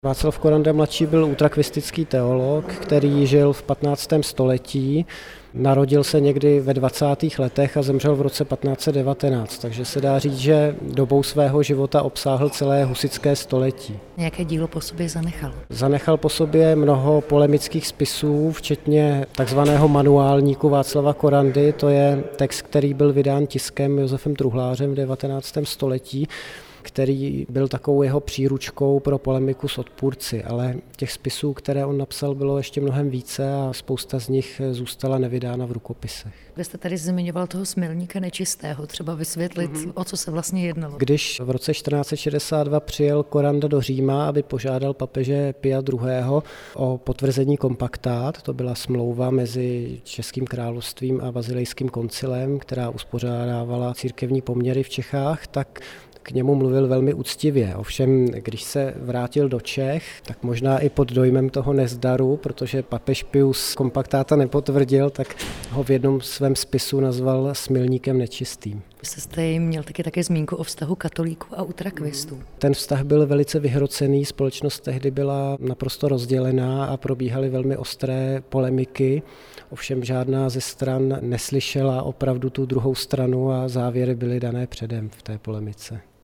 Václav Koranda mladší byl ultrakvistický teolog, který žil v 15. století. Narodil se někdy ve 20. letech a zemřel v roce 1519, takže se dá říct, že dobou svého života obsáhl celé husitské století. Jaké dílo po sobě zanechal? Zanechal po sobě mnoho polemických spisů, včetně takzvaného manuálníku Václava Korandy, to je text, který byl vydán tiskem Josefem Truhlářem v 19. století, který byl takovou jeho příručkou pro polemiku s odpůrci, ale těch spisů, které on napsal, bylo ještě mnohem více a spousta z nich zůstala nevydána v rukopisech. Vy jste tady zmiňoval toho smilníka nečistého, třeba vysvětlit, o co se vlastně jednalo. Když v roce 1462 přijel Koranda do Říma, aby požádal papeže Pia II. O potvrzení kompaktát, to byla smlouva mezi Českým královstvím a Bazilejským koncilem, která uspořádávala církevní poměry v Čechách, tak k němu mluvil velmi úctivě. Ovšem, když se vrátil do Čech, tak možná i pod dojmem toho nezdaru, protože papež Pius kompaktáta nepotvrdil, tak ho v jednom svém spisu nazval smilníkem nečistým. Vy jste jim měl také zmínku o vztahu katolíků a ultrakvistů. Ten vztah byl velice vyhrocený, společnost tehdy byla naprosto rozdělená a probíhaly velmi ostré polemiky. Ovšem žádná ze stran neslyšela opravdu tu druhou stranu a závěry byly dané předem v té polemice.